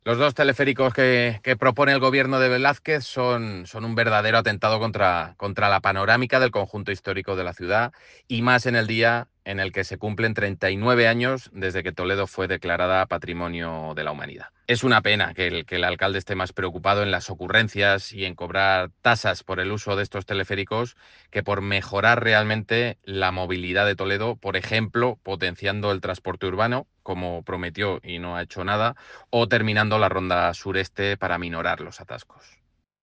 Los dos teleféricos que propone el gobierno de Velázquez son un verdadero atentado contra la panorámica del conjunto histórico de la ciudad, y más en el día en el que se cumplen 39 años desde que Toledo fue declarada Patrimonio de la Humanidad. Es una pena que el alcalde esté más preocupado en las ocurrencias y en cobrar tasas por el uso de estos teleféricos que por mejorar realmente la movilidad de Toledo, por ejemplo, potenciando el transporte urbano, como prometió y no ha hecho nada, o terminando la ronda sureste para minorar los atascos.